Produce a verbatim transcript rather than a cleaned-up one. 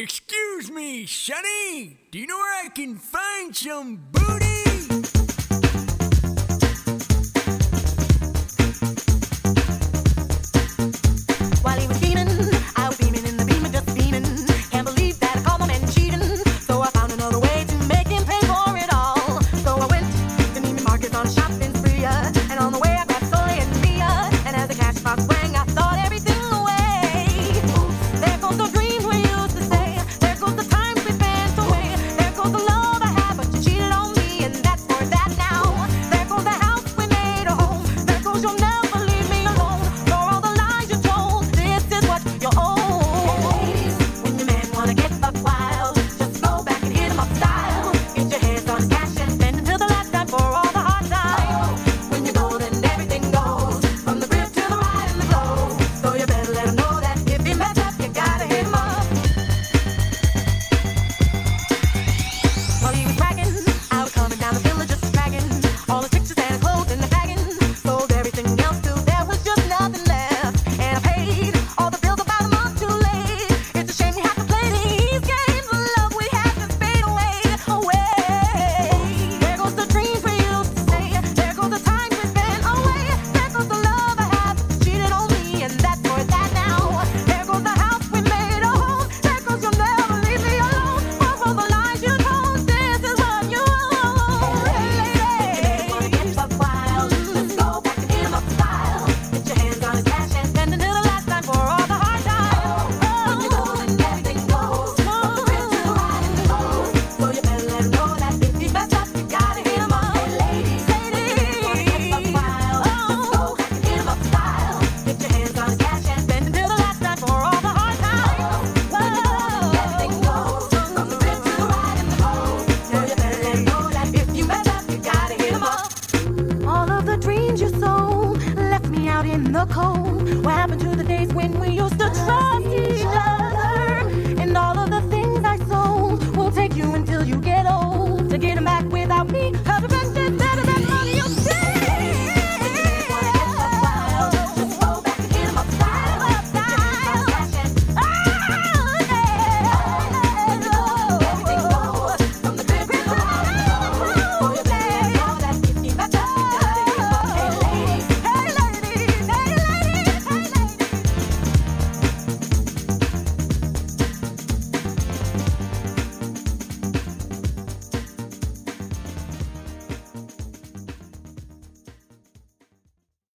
Excuse me, Sonny. Do you know where I can find some booty? While he was beaming, I was beaming in the beamer, just beaming. Can't believe that I caught my man cheating. So I found another way to make him pay for it all. So I went to Neiman Marcus on a shopping spree, uh, and on the way I grabbed Sully and Mia. And as the cash box rang, I thought everything away. There goes the dream we used to say. There goes the times we spent away. There goes the love I had, but you cheated on me, and that's for that now. There goes the house we made a home. There goes you'll never leave me alone. For all the lies you told, this is what you owe. Ladies, when your man wanna get buck wild, just go back and hit him up style. Get your hands on his cash and spend until the last time for all the hard times. When you're golden, everything goes, from the grip to the ride and the glow. So you better let him know that if he mess up, you gotta hit him up. While he was bragging, I was coming down the village just dragging all the pictures and his clothes in the bagging. Sold everything else till there was just nothing left. And I paid all the bills about a month too late. It's a shame you have to play these games. The love we had just fade away, away. There goes the dreams we used to say. There goes the time we spent away. There goes the love I had, but you cheated on me, and that's for that now. There goes the house we made a home. There goes you'll never leave me alone. For all the lies you told, this is what you owe. Lady, wanna get buck wild? Let's go back and hit him up style. Get your hands on his cash and spend until the last time for all the hard times. When you're golden, everything goes, from the grip to the ride and the glow. So you better let him know that if he mess up, you gotta hit him up. Hey ladies, ladies, wanna get buck wild? Let's go back and hit him up style. Get your hands on his cash and spend until the last time for all the hard times. When you're golden, everything goes, from the grip to the ride and the glow. So you better let him know that if you mess up, you gotta hit him up. All of the dreams you sold left me out in the cold. What happened to the days when we used to trust?